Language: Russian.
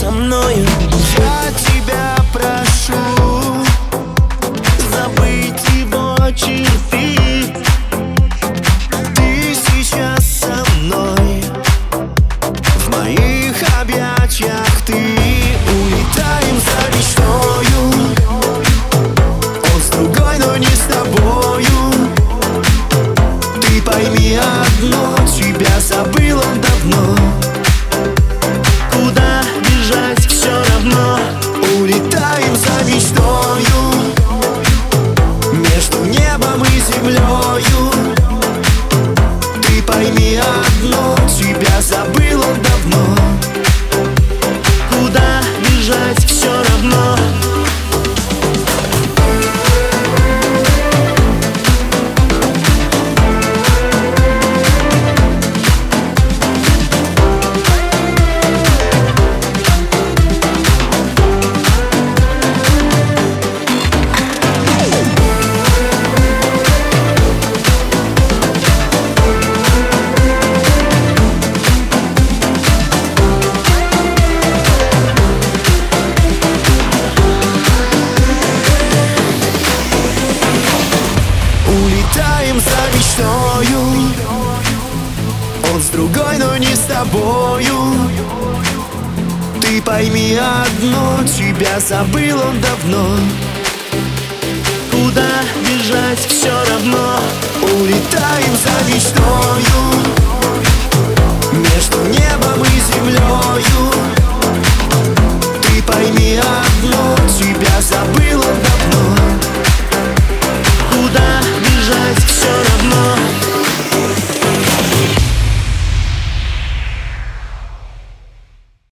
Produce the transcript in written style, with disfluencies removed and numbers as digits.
со мною. Я тебя прошу забыть его черты. Ты сейчас со мной, в моих объятиях ты. Улетаем за мечтою, он с другой, но не с тобою. Ты пойми одно, тебя забыл он давно. Куда бежать, все равно. Улетаем за мечтою между небом и землею. Ты пойми одно, тебя забыл он давно. Куда бежать, все равно. Улетаем за мечтою, он с другой, но не с тобою. Ты пойми одно, тебя забыл он давно. Куда бежать, все равно. Улетаем за мечтою